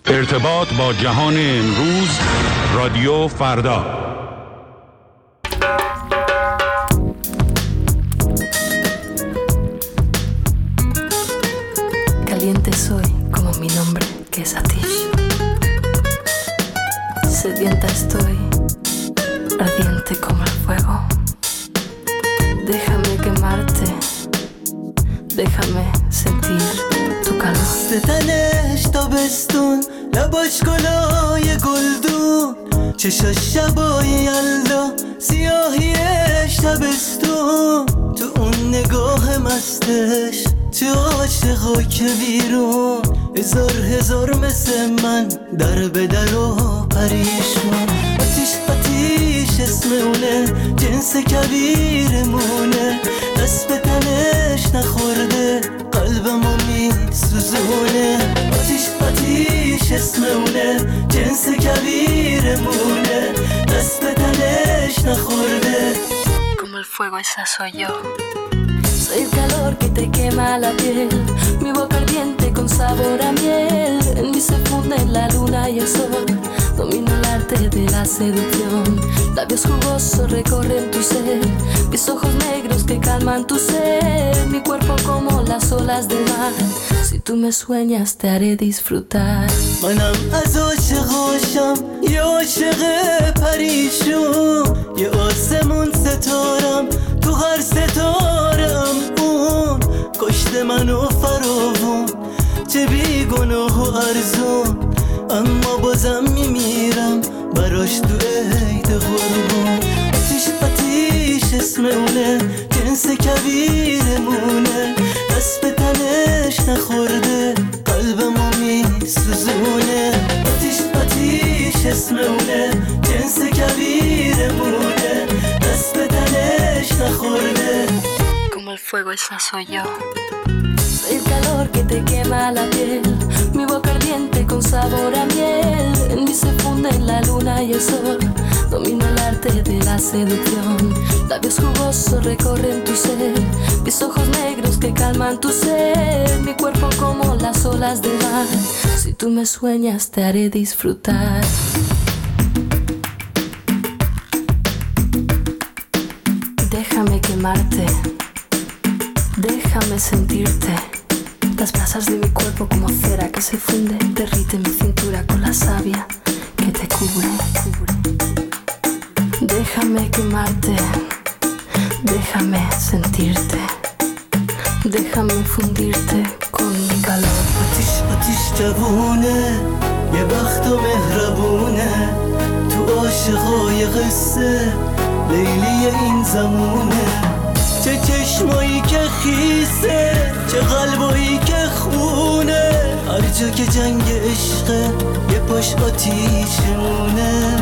ارتباط با جهان امروز، رادیو فردا. Caliente soy como mi nombre, que es Atish. Sedienta estoy, ardiente como el fuego. Déjame quemarte, déjame sentir tu calor. ستنش تابستون، لباش گلای گلدون، چشاش شبای یلدا، سیاهیش تابستون. تو اون نگاه مستش، تو عاشقا که بیرون، هزار مثل من در به در و پریشون. آتیش اسم اونه، جنس کبیرمونه، دست به تنش نخورده، قلبمو میسوزونه. آتیش اسم اونه، جنس کبیرمونه، دست به تنش نخورده. Como el fuego, esa soy yo. Soy el calor que te quema la piel, mi boca ardiente con sabor a miel. En mí se funden la luna y el sol, domino el arte de la seducción. Labios jugosos recorren tu ser, mis ojos negros que calman tu ser. Mi cuerpo como las olas del mar, si tú me sueñas te haré disfrutar. منم از عاشقاشم، یه عاشق پریشون، یه آسمون ستارم، تو هر ستارم اون کشته منو فراوون، چه بیگناه و ارزون، اما بازم میمیرم براش تو عید قربون. آتیش اسم اونه، جنس کبیرمونه، دست به تنش نخورده، قلبمو میسوزونه. آتیش اسم اونه، جنس کبیرمونه، دست به تنش نخورده. Como el fuego, esa soy yo. Soy el calor que te quema la piel, mi boca ardiente con sabor a miel. En mí se funden la luna y el sol, domino el arte de la seducción. Labios jugosos recorren tu ser, mis ojos negros que calman tu ser. Mi cuerpo como las olas del mar, si tú me sueñas te haré disfrutar. Déjame quemarte, déjame sentirte. Las brasas de mi cuerpo como cera que se funde, derrite mi cintura con la savia que te cubre. Déjame quemarte, déjame sentirte, déjame fundirte con mi calor. آتیش جوونه، یه وقت و مهربونه، تو عاشقای قصه لیلی این زمونه. چه چشمایی که خیسه، چه قلبایی که خونه، هر جا که جنگ عشقه یه پاش آتیشمونه.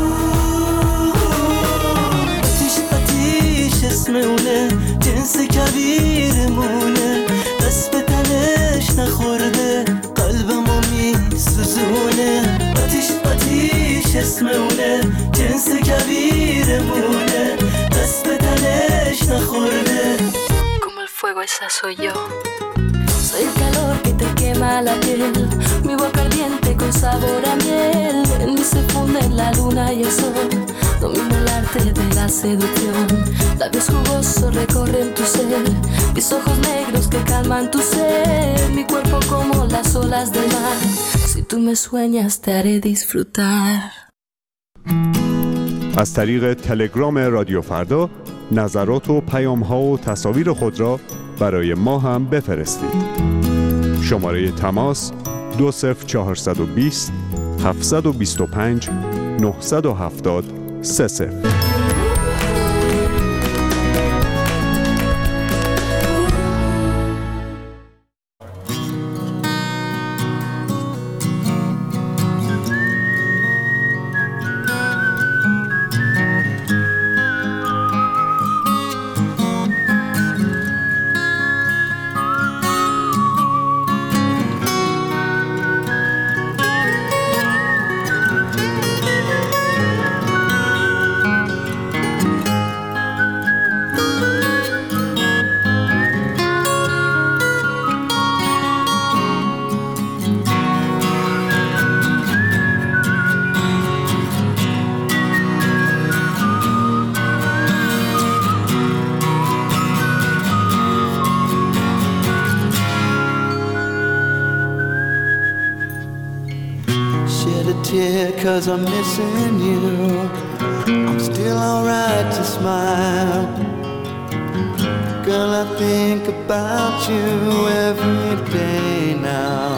آتیش اسم اونه، جنس کبیرمونه، دست به تنش نخورده، قلبمو میسوزونه. آتیش اسم اونه، جنس کبیرمونه، دست به تنش نخورده. Como el fuego, esa soy yo. Soy el calor que te quema la piel, mi boca ardiente con sabor a miel. En mí se funden la luna y el sol, domino el arte de la seducción. Labios jugosos recorren tu ser, mis ojos negros que calman tu ser. Mi cuerpo como las olas del mar, si tú me sueñas te haré disfrutar. از طریق تلگرام رادیو فردا نظرات و پیام‌ها و تصاویر خود را برای ما هم بفرستید. شماره تماس 20420 725 970 30. a tear 'cause I'm missing you. I'm still alright to smile. Girl, I think about you every day now.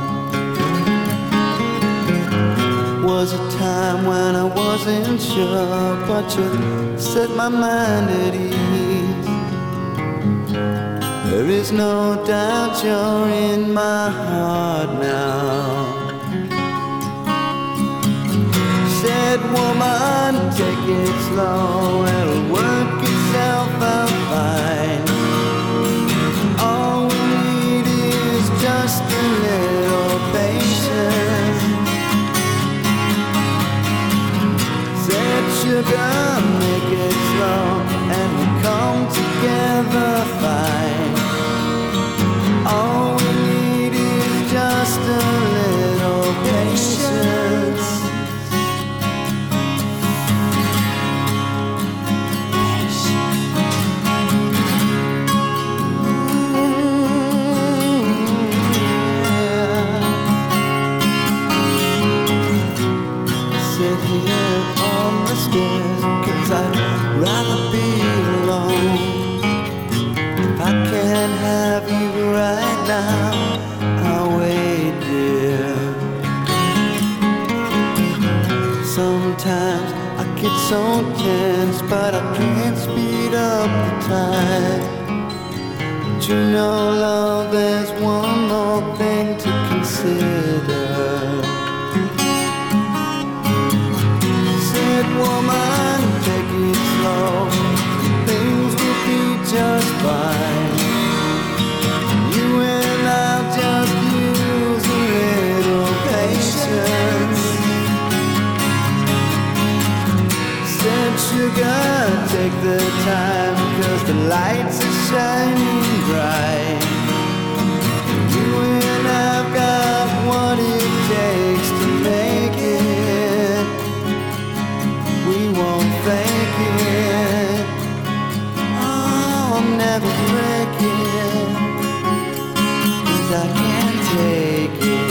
Was a time when I wasn't sure, but you set my mind at ease. There is no doubt you're in my heart now. Said, woman, take it slow, it'll work itself out fine. All we need is just a little patience. Said, sugar, make it slow, and we'll come together fine. All we need is just a little patience. Sit here on the stairs, 'cause I'd rather be alone. If I can't have you right now, I'll wait, dear. Sometimes I get so tense, but I can't speed up the time. But you know, love, there's one more thing to consider. Said, woman, take it slow, things will be just fine. You and I'll just use a little patience. Said, sugar, take the time, 'cause the lights are shining bright. You and I've got what it takes to make it. We won't fake it. Oh, I'll never break it, 'cause I can't take it.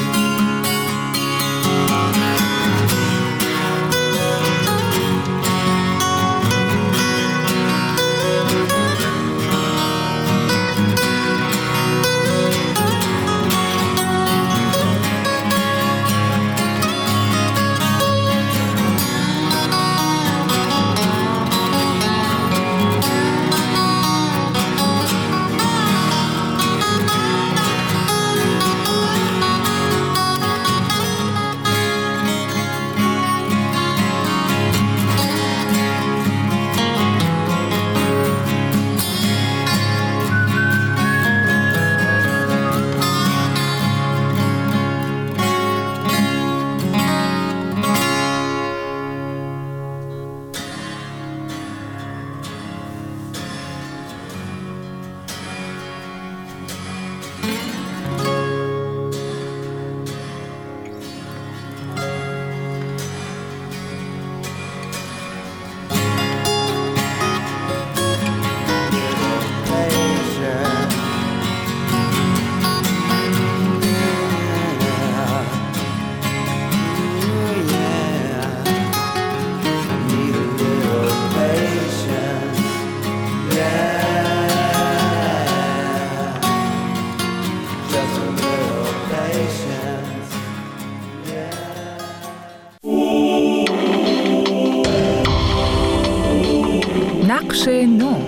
نقش نو.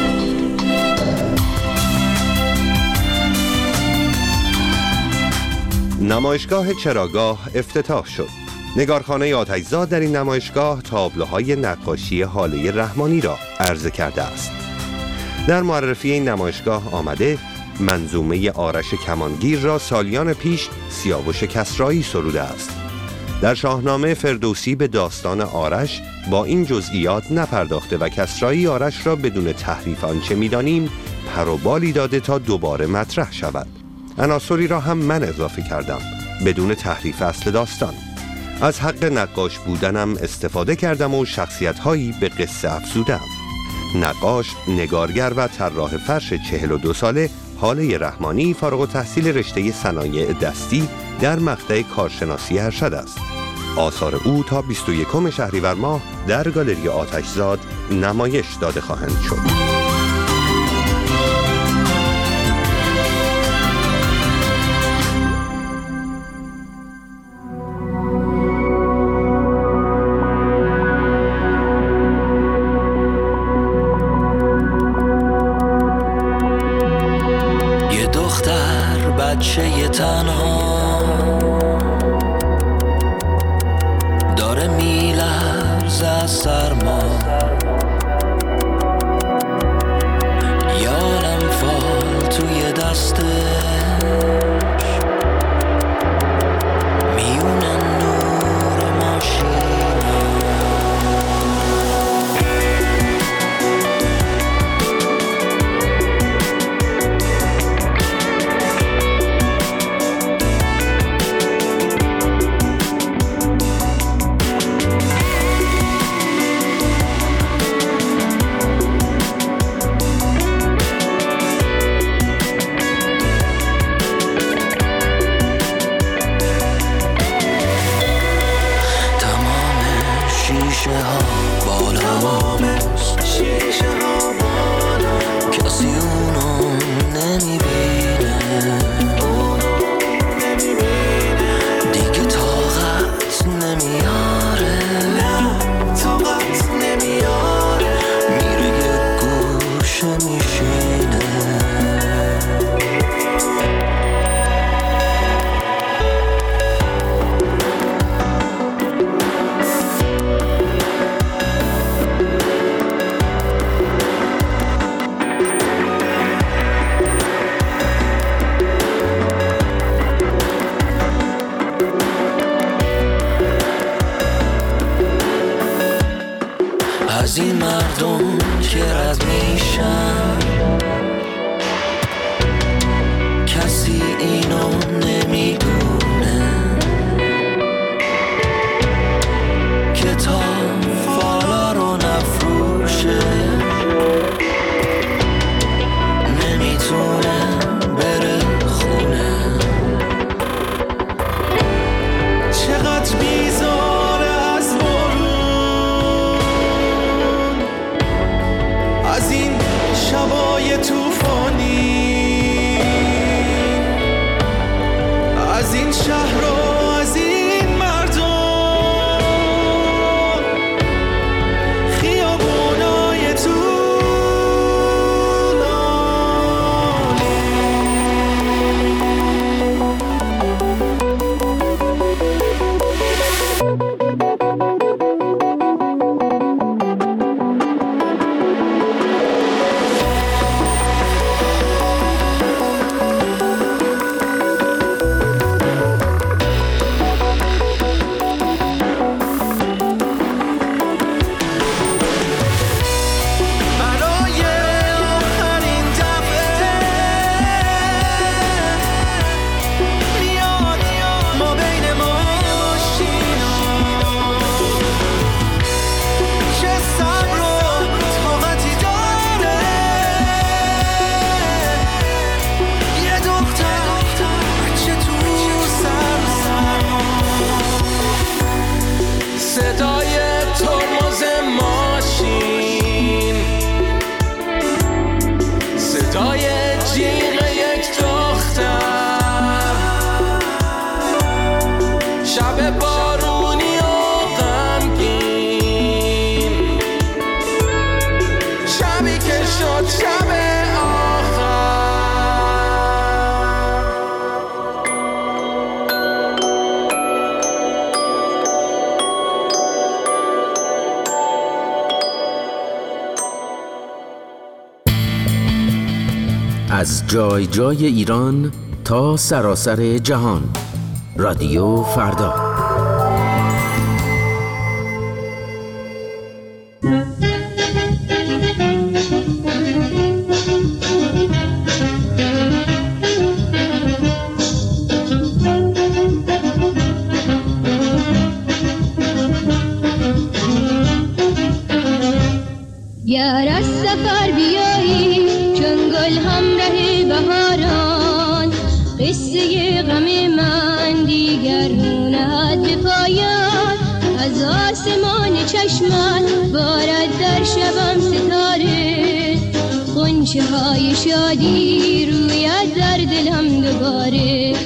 نمایشگاه چراگاه افتتاح شد. نگارخانه آتش‌زاد در این نمایشگاه تابلوهای نقاشی هاله رحمانی را عرضه کرده است. در معرفی این نمایشگاه آمده منظومه آرش کمانگیر را سالیان پیش سیاوش کسرایی سروده است. در شاهنامه فردوسی به داستان آرش با این جزئیات نپرداخته و کسرایی آرش را بدون تحریف آنچه می‌دانیم پر و بالی داده تا دوباره مطرح شود. عناصری را هم من اضافه کردم بدون تحریف اصل داستان. از حق نقاش بودنم استفاده کردم و شخصیت‌هایی به قصه افزودم. نقاش، نگارگر و طراح فرش 42 ساله هاله رحمانی فارغ التحصیل رشته صنایع دستی در مقطع کارشناسی ارشد است. آثار او تا 21 شهریور ماه در گالری آتشزاد نمایش داده خواهند شد. یه دختر بچه تنها داره میلرزه از سرما، یارم فال توی دستش میونه نور ماشینا. از این مردم که رد میشن کسی اینو نمیدونه که تا فالا رو نفروشه نمیتونه بره خونه. چقدر بیزاره از از این شبای توفانی، از این شهر و از این مردم، خیابونای طولانی. از جای جای ایران تا سراسر جهان، رادیو فردا. یار از سفر بیایی چون گل همراه بهاران، قصه غم من دیگر رو چشمت بارد در شبم ستاره، غنچه های شادی رویت در دلم دوباره.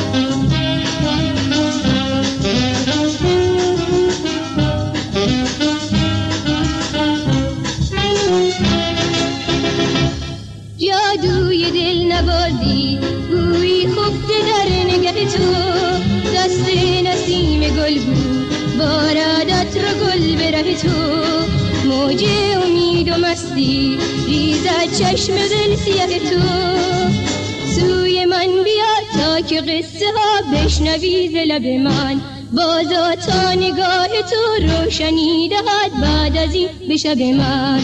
جادوی دل نوازی گویی خفته در نگه تو، دست نسیم گل بود بارد عطر گل به ره تو. موج امید و مستی ریزد چشم دل سیاه تو، سوی من بیا تا که قصه ها بشنوی ز لب من، بازا تا نگاه تو روشنی دهد بعد از این به شب من.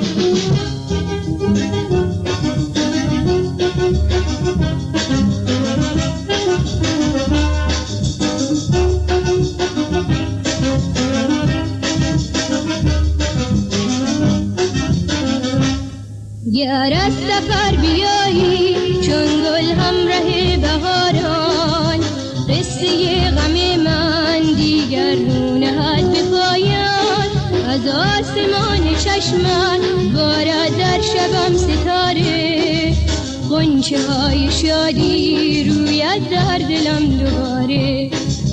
گر از سفر بیایی چون گل همراه بهاران، قصه غم من دیگر رو نهد به پایان. از آسمان چشمت بارد در شبم ستاره، غنچه های شادی رویت در دلم دوباره.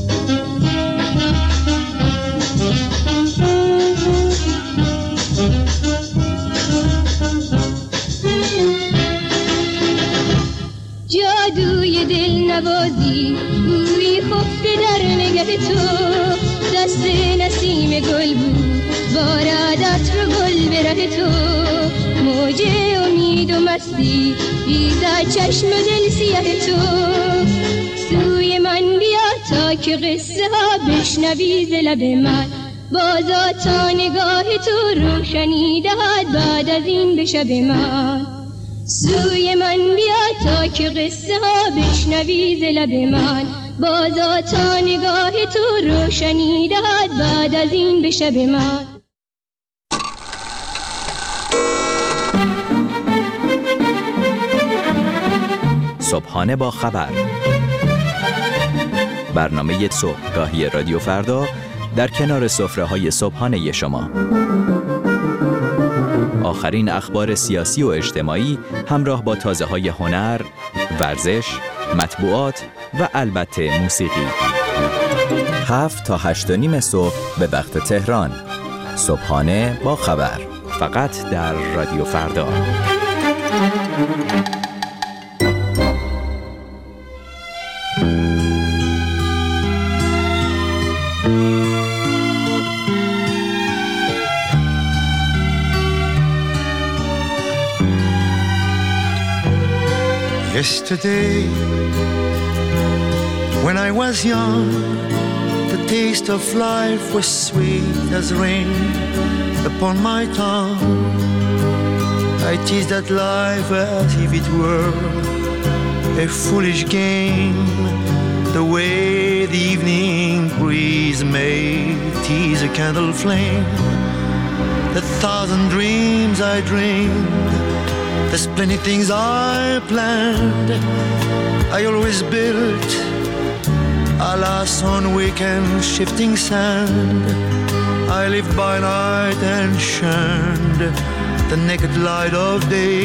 جادوی دل نوازی گویی خفته در نگه تو، دست نسیم گل بود بارد عطر گل به ره تو. موج امید و مستی ریزد چشم دل سیاه تو، سوی من بیا تا که قصه ها بشنوی ز لب من، بازا تا نگاه تو روشنی دهد بعد از این به شب من. سوی من بیا تا که قصه ها بشنوی ز لب من، بازا تا نگاه تو روشنی دهد بعد از این به شب من. صبحانه با خبر، برنامه صبحگاهی رادیو فردا در کنار سفره‌های صبحانه شما. آخرین اخبار سیاسی و اجتماعی همراه با تازه‌های هنر، ورزش، مطبوعات و البته موسیقی. 7 تا 8:30 صبح به وقت تهران. صبحانه با خبر، فقط در رادیو فردا. Yesterday, when I was young, the taste of life was sweet as rain upon my tongue. I teased at life as if it were a foolish game, the way the evening breeze may tease a candle flame. The thousand dreams I dreamed, there's plenty things I planned, I always built, alas on weekend shifting sand. I lived by night and shunned the naked light of day,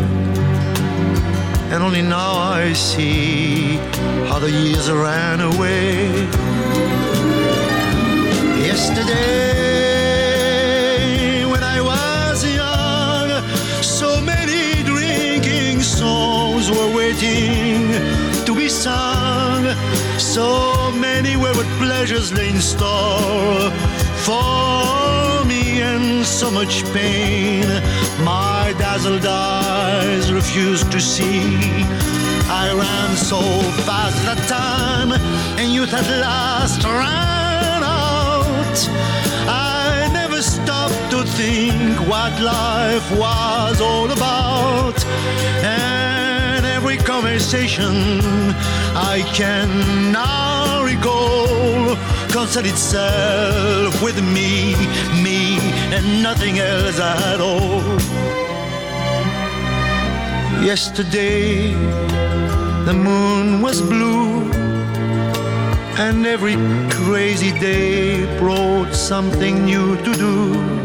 and only now I see how the years ran away. Yesterday when I was young, so many songs were waiting to be sung, so many wayward pleasures lay in store for me, and so much pain my dazzled eyes refused to see. I ran so fast that time, and youth at last ran out. I never stopped to think what life was all about, and every conversation I can now recall concerned itself with me and nothing else at all. Yesterday the moon was blue, and every crazy day brought something new to do.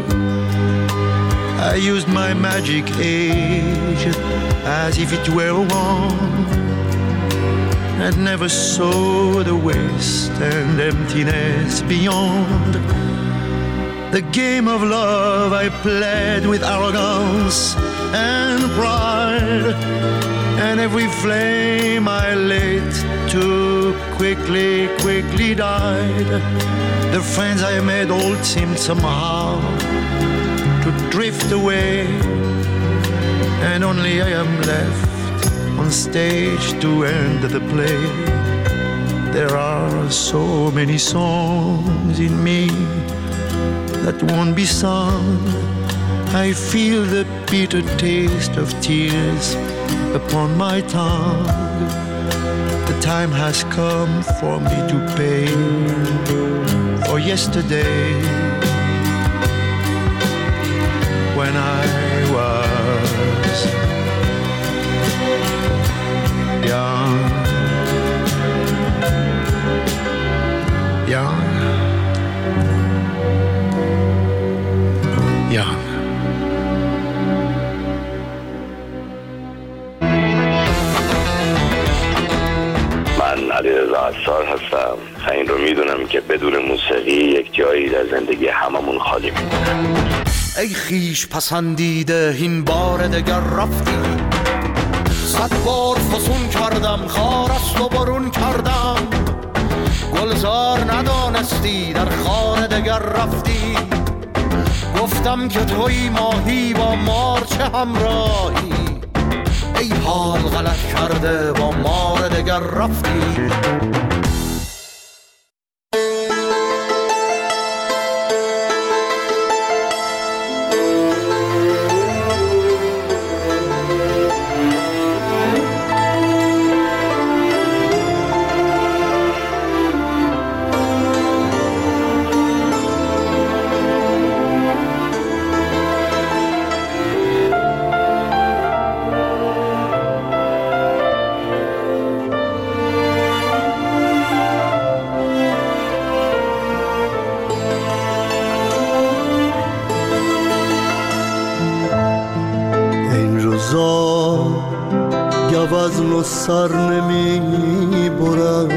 I used my magic age as if it were a wand, and never saw the waste and emptiness beyond. The game of love I played with arrogance and pride, and every flame I lit too quickly died. The friends I made all seemed somehow to drift away, and only I am left on stage to end the play. There are so many songs in me that won't be sung. I feel the bitter taste of tears upon my tongue. The time has come for me to pay for yesterday, when I was young. من علیرضا عصار هستم. این رو میدونم که بدون موسیقی یک جایی در زندگی هممون خالی میمونه. ای خیش پسندیده این بار دگر رفتی، 100 بار فسون کردم، خار است و برون کردم، گلزار ندانستی در خانه دگر رفتی. گفتم که توی ماهی با مار چه همراهی، ای حال غلط کرده با مار دگر رفتی. وزن و سر نمی برم،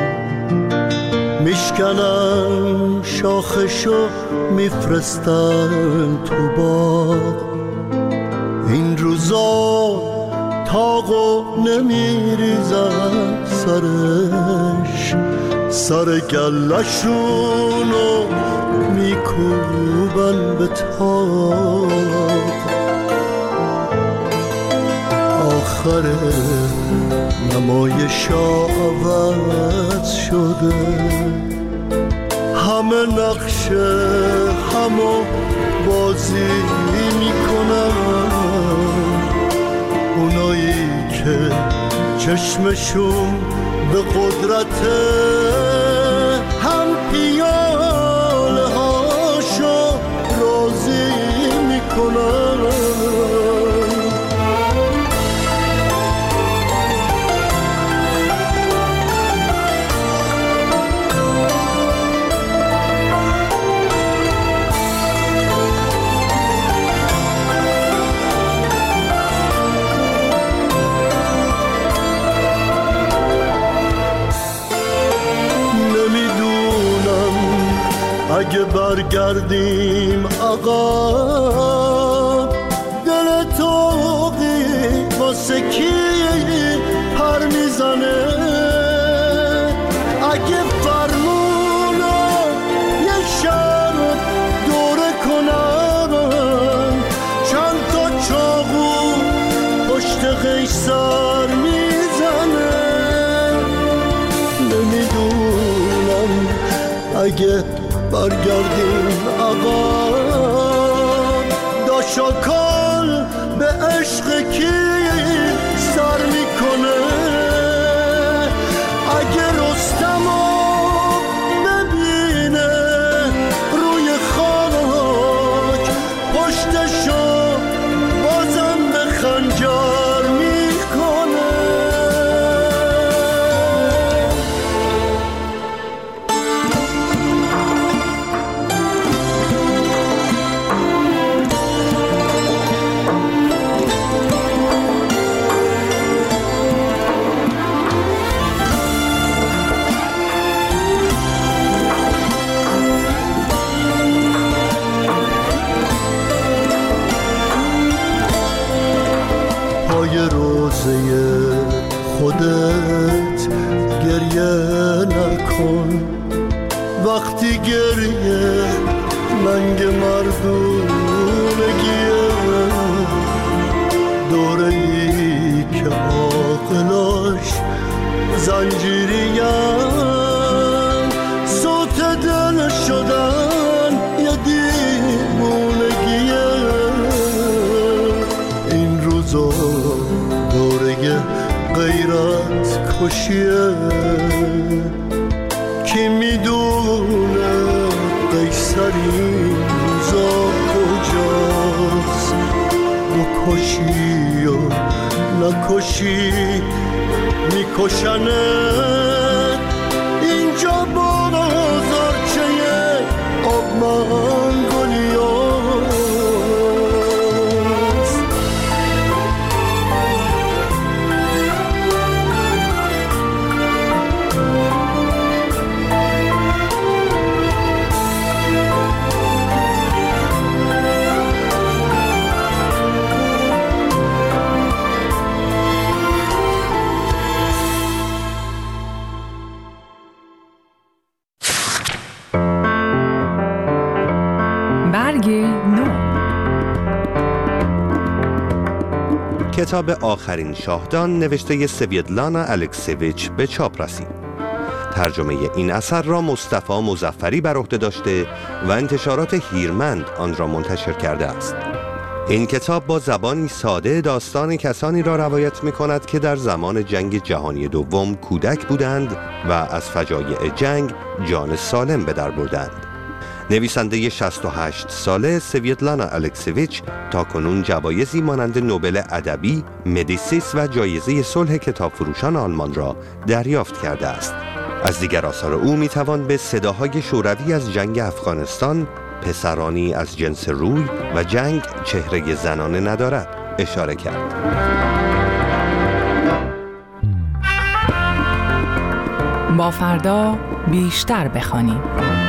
میشکنم شاخشو میفرستم تو باغ. این روزا تاقو نمیریزم سرش، سر گلشونو میکوبن به تاق. آخر نمایشا عوض شده، همه نقشه همو بازی میکنن. اونایی که چشمشون به قدرته هم پیاله هاشو راضی میکنن. اگه برگردیم آقا، دل توقی واسه کی پر میزنه؟ اگه فرمونو یه شب دوره کنم، چند تا چاقو پشت قیصر میزنه. نمیدونم اگه برگردیم آقا، داشاکال به عشق کی سر میکنه؟ اگه رستمو ببینه روی خاک، پشتشو بازم به خنجر میکنه. وقتی گریه ننگ مردونگیه، دوره ای که عاقلاش زنجیریم، صوت دل شدن یه دیوونگیه. این روزا دوره غیرت کشیه، کی میدونه قیصری روزا کجاست؟ بکشی و نکشی میکشنه، اینجا بازارچه آب منگولیاست. کتاب آخرین شاهدان نوشته سویدلانا الکسیویچ به چاپ رسید. ترجمه این اثر را مصطفی مظفری بر عهده داشته و انتشارات هیرمند آن را منتشر کرده است. این کتاب با زبانی ساده داستان کسانی را روایت می کند که در زمان جنگ جهانی دوم کودک بودند و از فجایع جنگ جان سالم به در بردند. نویسنده 68 ساله سویدلانا الکسیویچ تاکنون جوایزی مانند نوبل ادبی، مدیسیس و جایزه صلح کتاب فروشان آلمان را دریافت کرده است. از دیگر آثار او میتوان به صداهای شوروی از جنگ افغانستان، پسرانی از جنس روی و جنگ چهره زنانه ندارد اشاره کرد. با فردا بیشتر بخوانیم.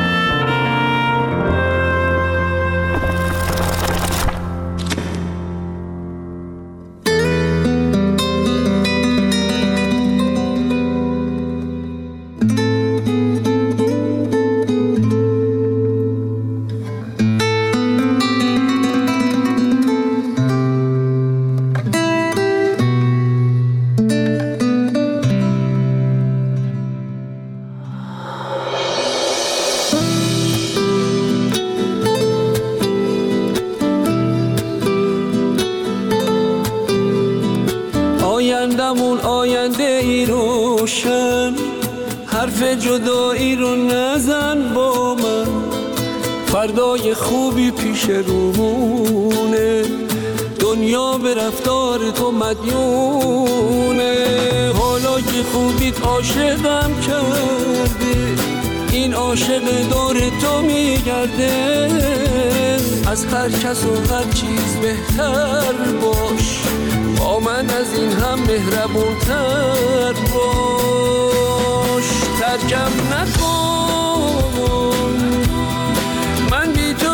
آینده ای روشن، حرف جدایی رو نزن با من، فردای خوبی پیش رومونه، دنیا به رفتار تو مدیونه. حالا که خوبیت عاشقم کرده، این عاشق دور تو میگرده، از هر کس و هر چیز بهتر باش، با من از این هم مهربونتر باش. ترکم نکن، من بی تو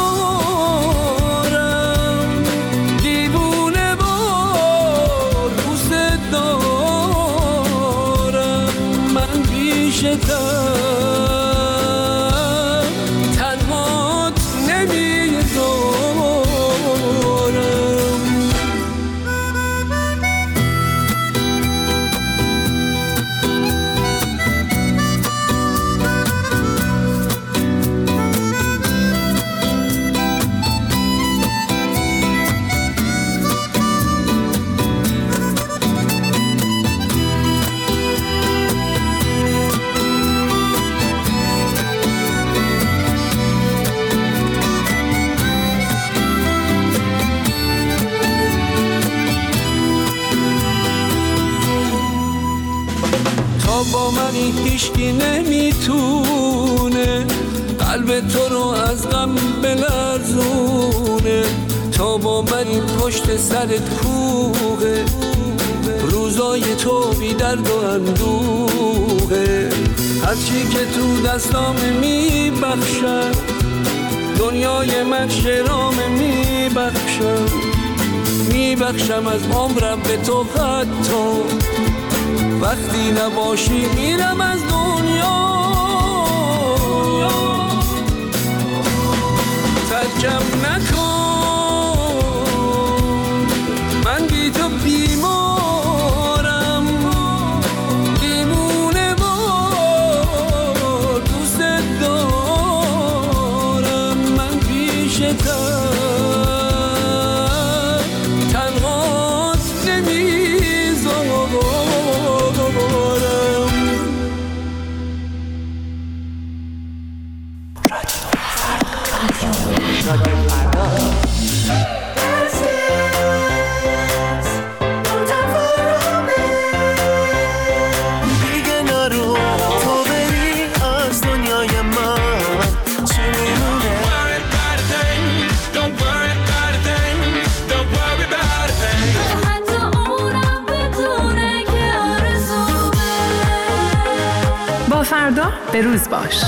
بیمارم، دیوونه بار دوست دارم، من بیشتر تنهات نمیذارم. با من هیچکی نمیتونه قلب تو رو از غم بلرزونه، تا با من این پشت سرت کوه، روزای تو بی درد و اندوه. هرچی که تو دستام میبخشم، دنیای من شرام میبخشم از عمرم به تو، حتی وقتی نباشی میرم از دنیا. رادیو فردا. دیگه نرو تو بری از دنیای من چی میمونه. با فردا به روز باش.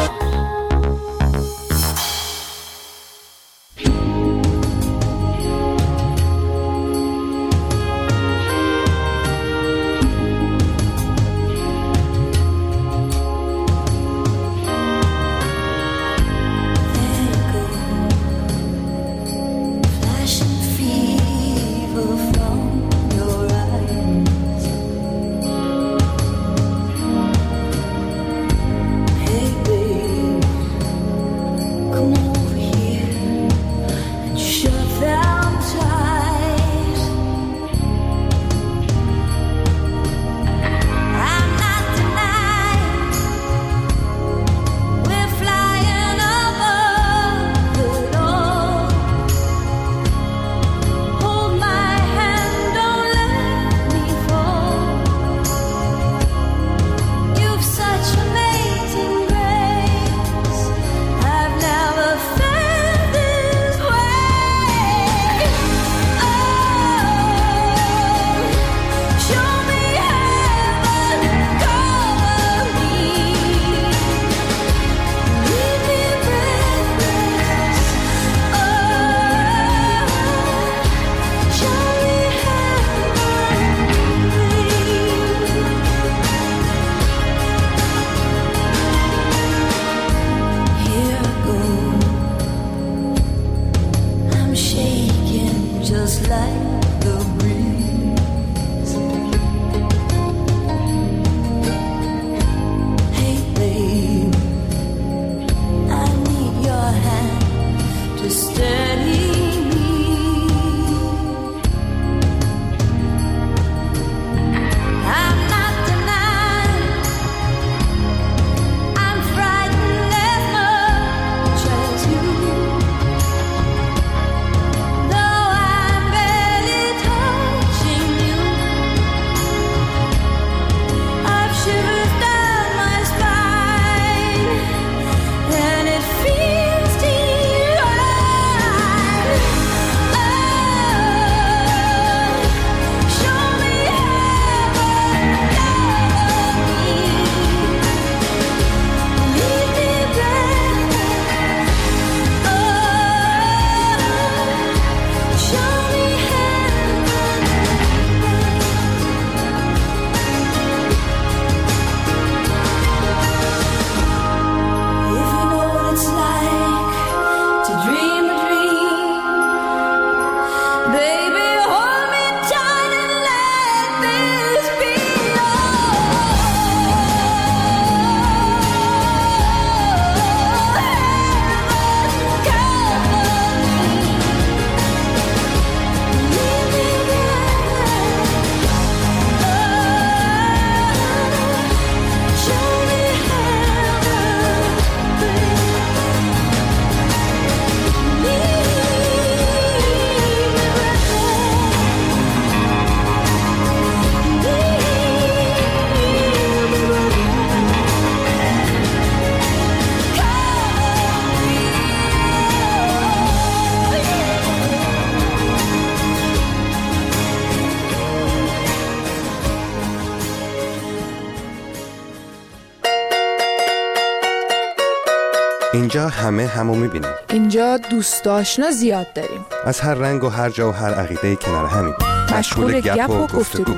اینجا همه همو میبینیم. اینجا دوست آشنا زیاد داریم. از هر رنگ و هر جا و هر عقیده کنار همیم. مشغول گپ و گفتگو.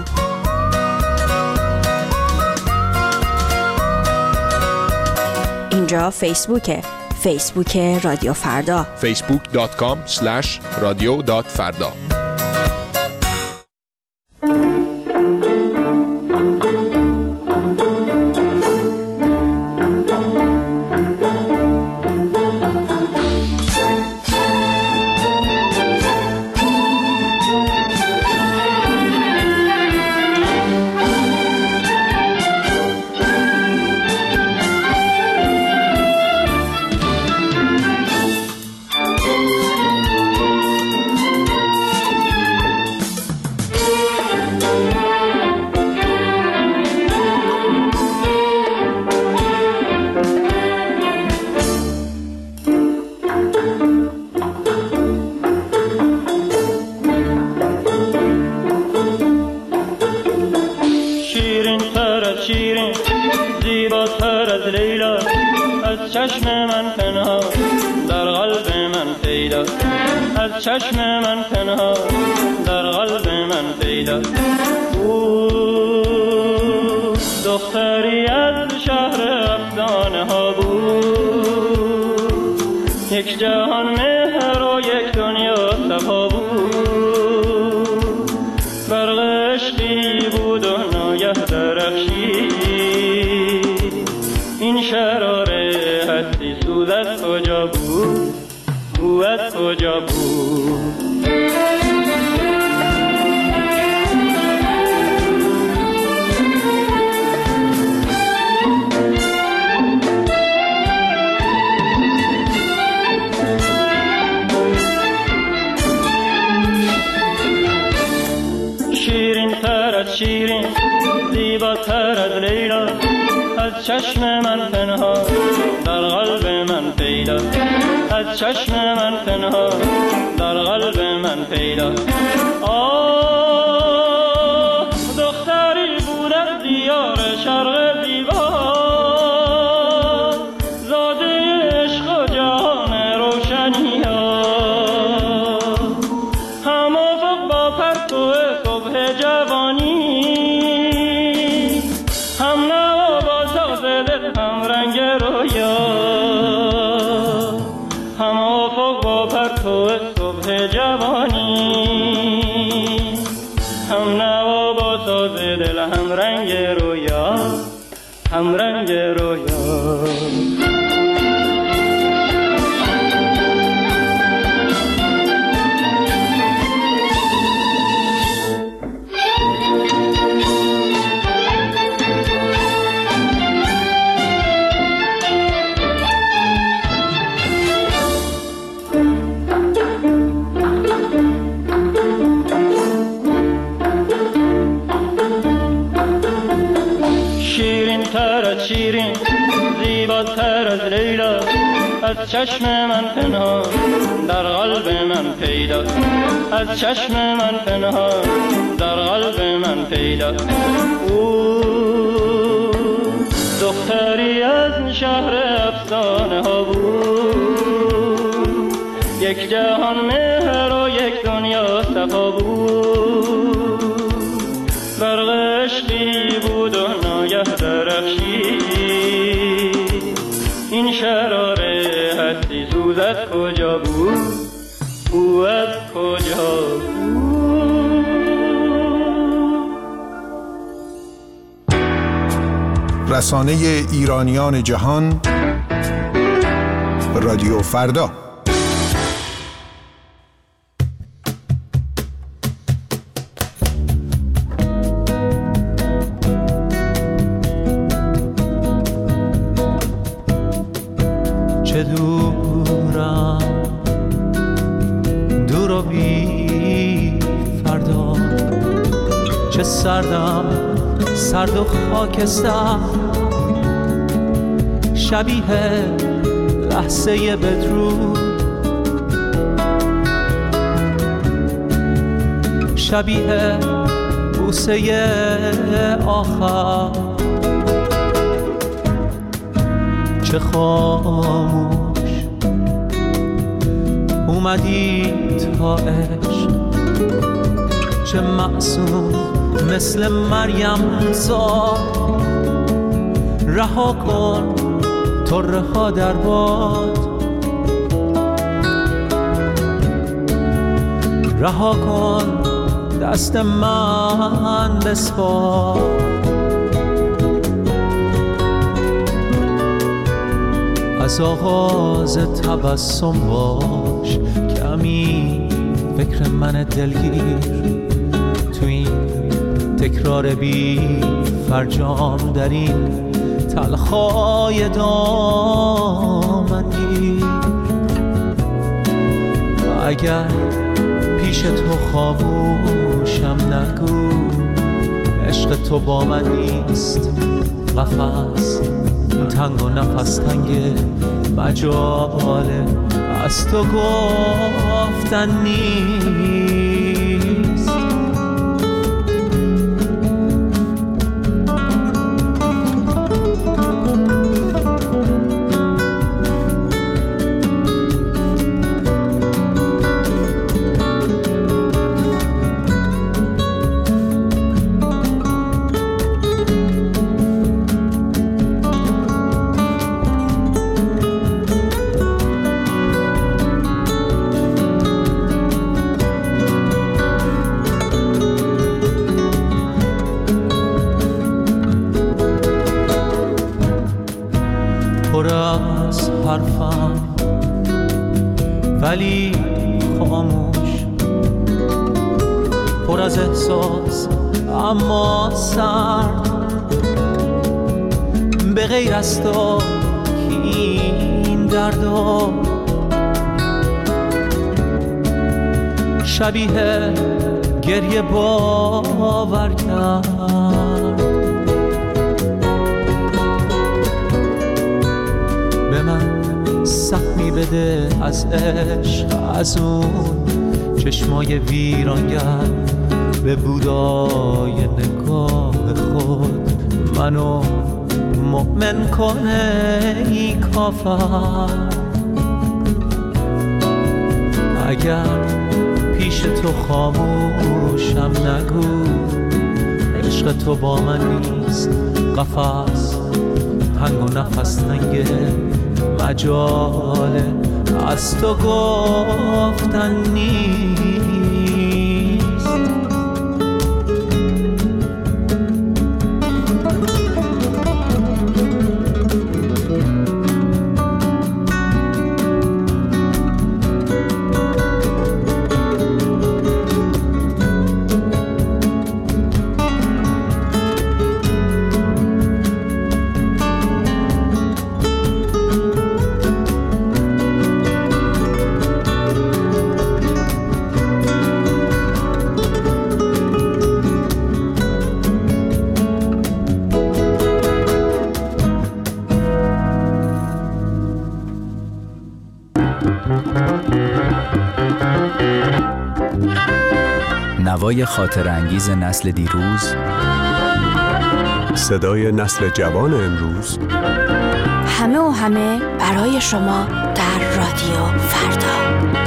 اینجا فیسبوک رادیو فردا. facebook.com/radio.farda. از چشم من پنهان در قلب من پیدا، از چشم من پنهان در قلب من پیدا. او دختری از شهر افسانه ها بود، یک جهان مهر و یک دنیا صفا بود. برق عشقی بود و ناگه درخشید، این شرار هستی سوز از کجا بود، او از کجا بود. شیرین زیباتر از لیلا، از چشم من پنهان در قلب من پیدا، از چشم من پنهان در قلب من پیدا. آه دختری بود از دیار شرق زیبا، زاده عشق و جهان روشنی ها، هم افق با پرتو صبح جوانی، هم نوا با ساز دل، هم رنگ رویا، هم افق با پرتو صبح جوانی، هم نوا با ساز دل، هم رنگ رویا، هم رنگ رویا. شیرین زیباتر از لیلا، از چشم من پنهان در قلب من پیدا، از چشم من پنهان در قلب من پیدا. او دختری از شهر افسانه ها بود، یک جهان مهر و یک دنیا صفا بود. برق عشقی بود و ناگه درخشید، این شرار هستی سوز از کجا بود، او از کجا بود. رسانه ایرانیان جهان، رادیو فردا. چه دورم دور و بی فردا، چه سردم سرد و خاکستر، شبیه لحظه بدرود، شبیه بوسه آخر، چه خاموش اومدی تا عشق، چه معصوم مثل مریم زاد، رها کن طره ها در باد، رها کن دست من بسپار، از آغاز تبسم باش کمی فکر من دلگیر، تو این تکرار بی فرجام در این تلخای دامنگیر. و اگر پیش تو خاموشم نگو، عشق تو با من نیست، قفس تنگ و نفس تنگ مجاله از تو گفتن نیست. پر از حرفم ولی خاموش، پر از احساس اما سرد، به غیر از تو این دردا شبیه گریه باور کرد. به من سهمی بده از عشق، از اون چشمای ویرانگر، به بودای نگاه خود منو مؤمن کنه ای کافر. اگر پیش تو خاموشم نگو، عشق تو با من نیست، قفس تنگ و نفس تنگه، مجال از تو گفتن نیست. نوای خاطر انگیز نسل دیروز، صدای نسل جوان امروز، همه و همه برای شما در رادیو فردا.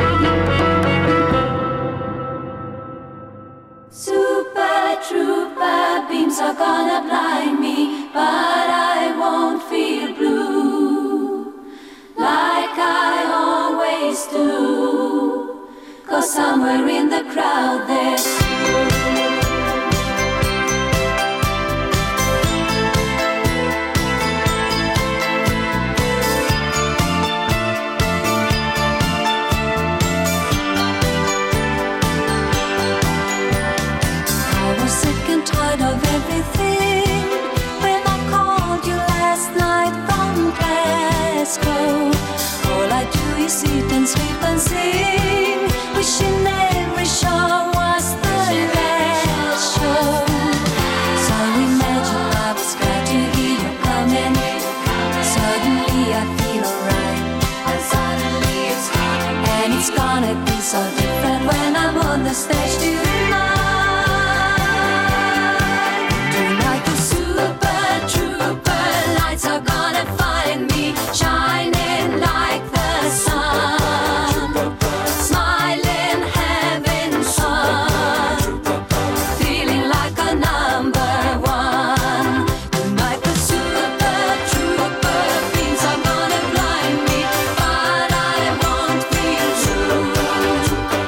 Super trooper beams are gonna blind me, but I won't feel blue like I always do, 'cause somewhere in the crowd there sit and sleep and sing, wishing every show was the last show. So imagine I was glad to hear you coming. Suddenly I feel alright, and suddenly it's gone. And it's gonna be so different when I'm on the stage tonight. Tonight the super trooper lights are gonna find me shining like the sun, smiling, having fun, feeling like a number one. Tonight the super trooper beams are gonna blind me, but I won't feel true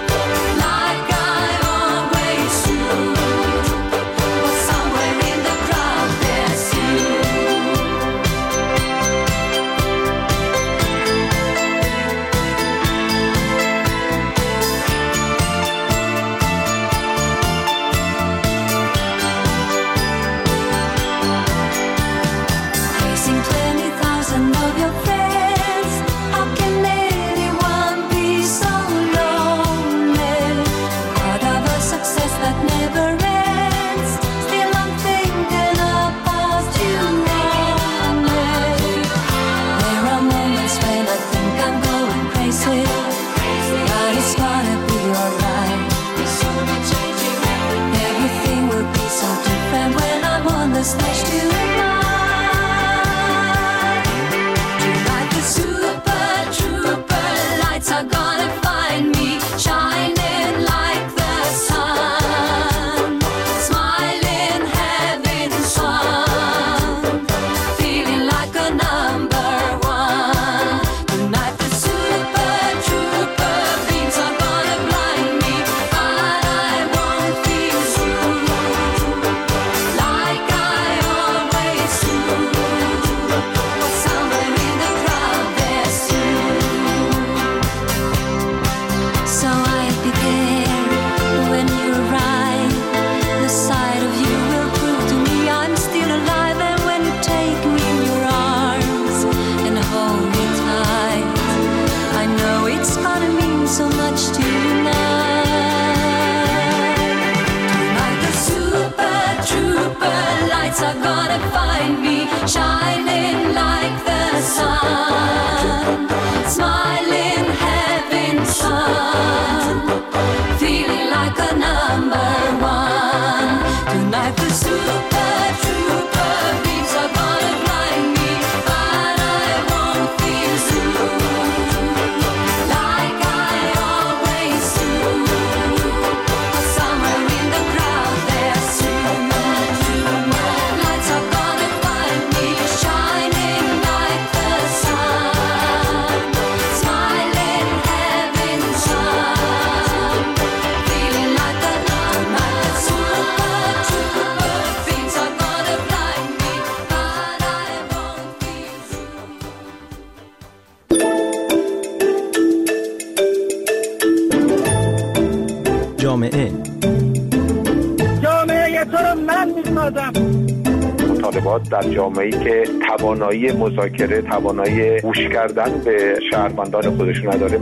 جامعه تو رو من میسازم. مطالبات در جامعه‌ای که توانایی مذاکره، توانایی گوش کردن به شهروندان خودشون نداره.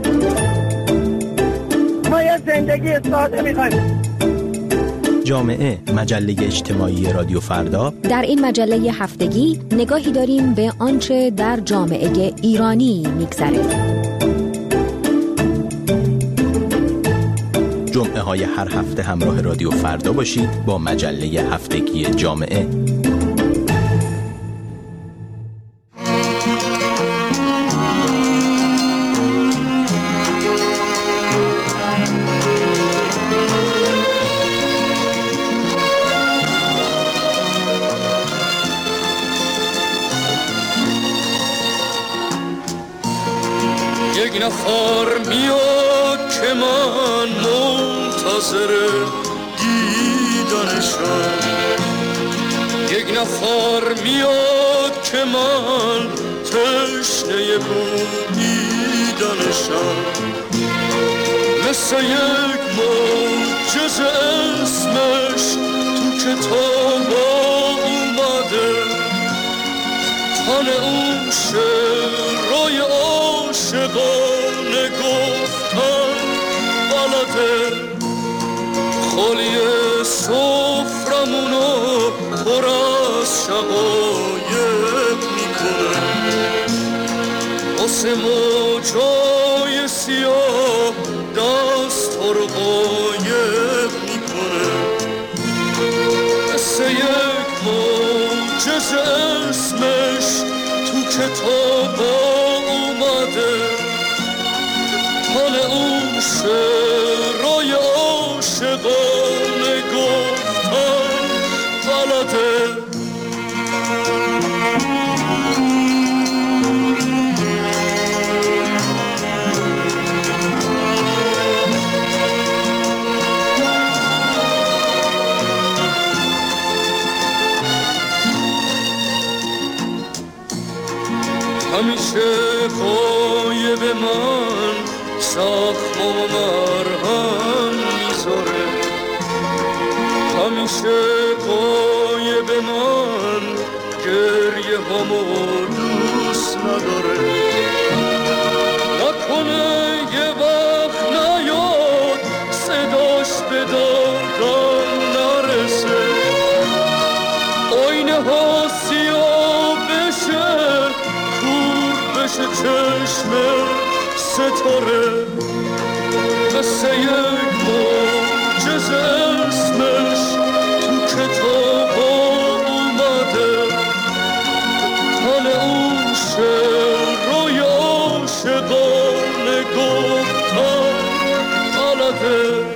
ما یه زندگی ساده میخوایم. جامعه، مجله اجتماعی رادیو فردا. در این مجله هفتگی نگاهی داریم به آنچه در جامعه ایرانی میگذره. جمعه های هر هفته همراه رادیو فردا باشید با مجله هفتگی جامعه. یک نفر میاد که من منتظر دیدنشم، یک نفر میاد که من تشنه بودیدنشم، مثل یک معجزه اسمش تو کتاب اومده، تن اون شعرهای عاشقانه گفتن بلده، خالی سفرمونو پر از شقایق میکنه، واسه موجای سیاه دست ها رو قایق میکنه، مثل یک معجزه اسمش تو کتابا اومده، حال اون شعرهای عاشقانه گفتن بلده. همیشه قایب من زخم و مرهم میذاره، همیشه قایب من گریه همو دوست نداره، نکنه یه وقت نیاد صداش به دادم نرسه، آینه ها سیاه بشه بشه چشم ستاره، مثل یک معجزه اسمش تو کتاب اومده، حال اون شعرهای عاشقانه گفتن بلده.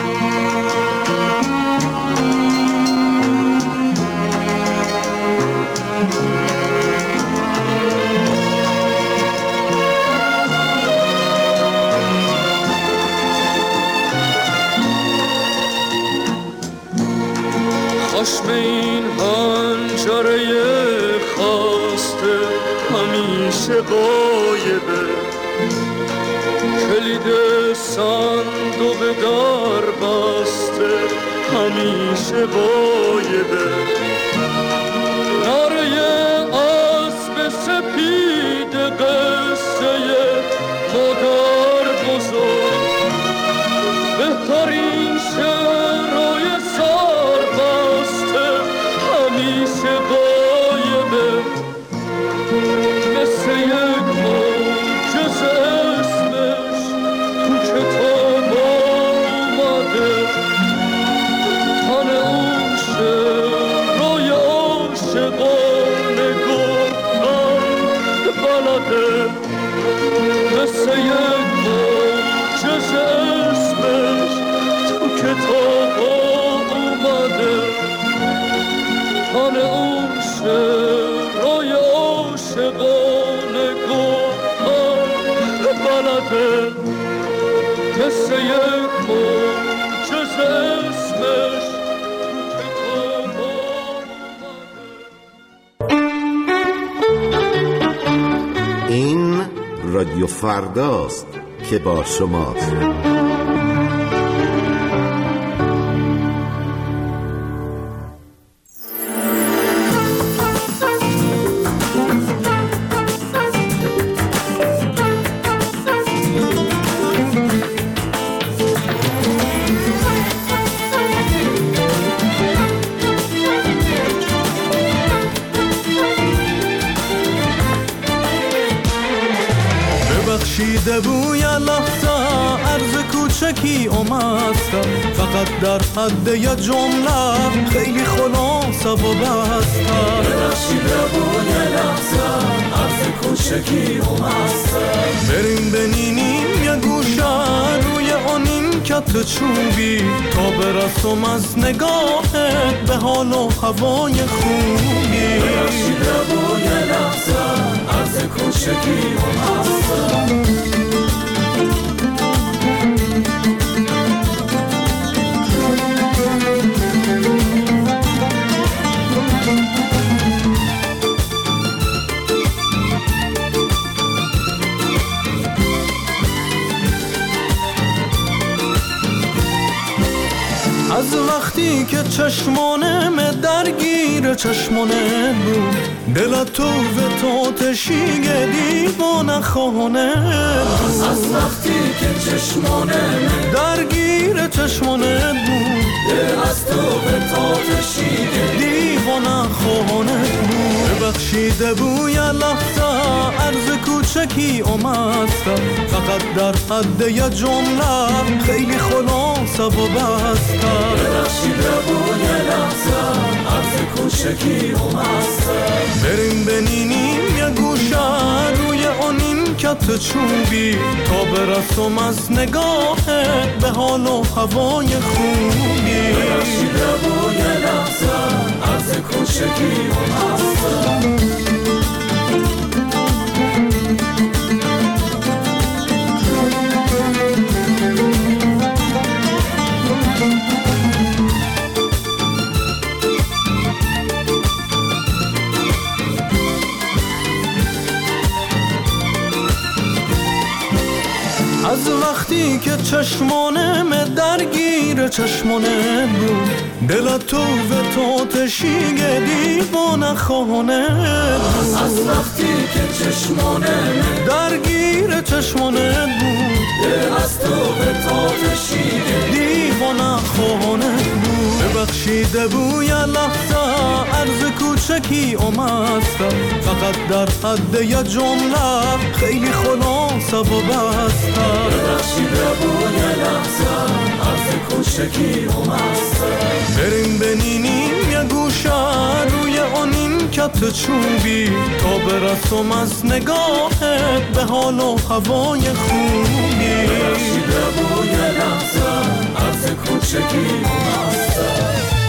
خشم این حنجره خواسته همیشه غایبه، کلید صندوق در بسته همیشه غایبه، نره اسب سپید قصه مادر بزرگ، بهترین شعرهای همیشه غایبه، مثل یک معجزه اسمش تو کتاب اومده، تن اون شعرهای صورته مثل یک موجز اسمش این رادیو فرداست که با شماست. بخشیده بوی لحظه عرض کوچکی اومستم، فقط در حد یه جمله خیلی خلاصه و بستم. بخشیده بوی لحظه عرض کوچکی اومستم، بریم بنینیم یه گوشه روی آنین کت چوبی تا برسم از نگاهت به حال و هوای خوبی. بخشیده بوی لحظه عرض کوچکی اومستم. از وقتی که چشمانم درگیر چشمانت بود، دل تو و تو تشیگه دیوانه خانه بود. از وقتی که چشمانم درگیر چشمانت بود، دل از تو و تو تشیگه دیوانه خانه بود. ببخشیده بوی لحظه عرض کوچکی اومستم، فقط در حد یه جمله خیلی خلاصه و بستم. ببخشیده بوی لحظه عرض کوچکی اومستم، بریم بنینیم یه گوشه روی آنین کت چوبی تا برسم از نگاهت به حال و هوای خوبی. ببخشیده بوی لحظه عرض کوچکی اومستم. از وقتی که چشمانم درگیر چشمانت بود، دل تو و تو تشیگه دیوانه خانه بود. از وقتی که چشمانم درگیر چشمانت بود، دل از تو و تو تشیگه دیوانه خانه بود. ببخشیده بوی لحظه عرض کوچکی اومستم، فقط در حد یه جمله خیلی خلاصه و بستم. ببخشیده بوی لحظه عرض کوچکی اومستم، بریم بنینیم یه گوشه روی آنین کت چوبی تا برسم از نگاهت به حال و هوای خوبی. ببخشیده بوی لحظه عرض کوچکی اومستم.